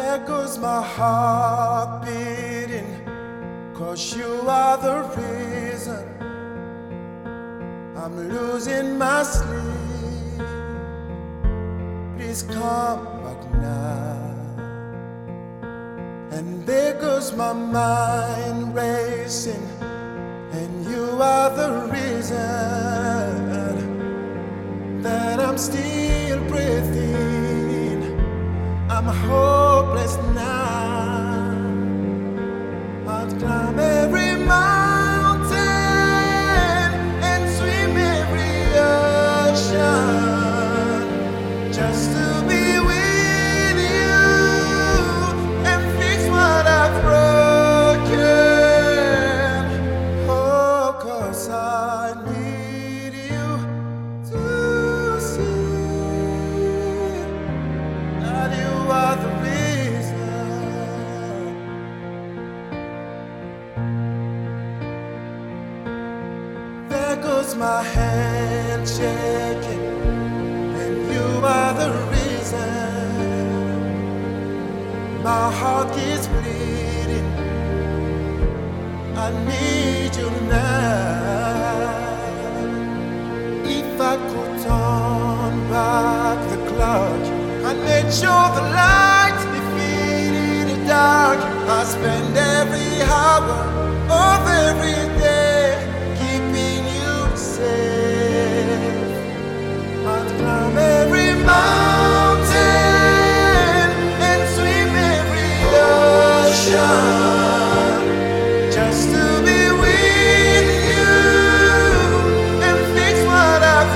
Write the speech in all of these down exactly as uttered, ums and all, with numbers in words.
There goes my heart beating, 'cause you are the reason I'm losing my sleep. Please come back now. And there goes my mind racing, and you are the reason that I'm still breathing. I'm hopeless now. I'd climb every mountain and swim every ocean just to be with you and fix what I've broken. Oh, 'cause I need you to see that you are the reason. There goes my hand shaking, and you are the reason. My heart is bleeding. I need you now. If I could turn back the clock, I'd make sure the lights defeated the dark. I spend every hour of every day keeping you safe. I'd climb every mountain and swim every ocean just to be with you and fix what I've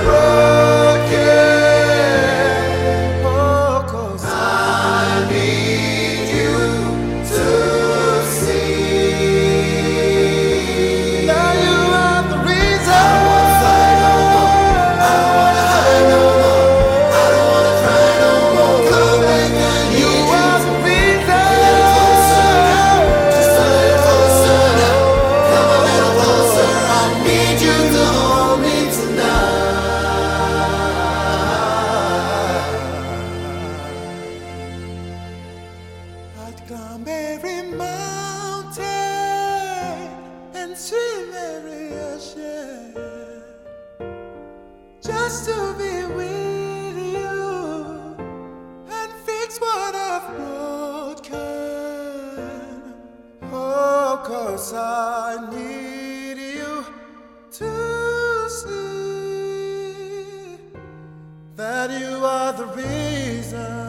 broken. Oh, 'cause I need you to see that you are the reason. I don't wanna hide no more. I don't wanna cry no more. Come back, I need you. You are the reason. Just a little closer now. Come a little closer. I need you to hold me tonight. I'd climb every mountain and swim every ocean just to be with you and fix what I've broken. Oh, 'cause I need you to see that you are the reason.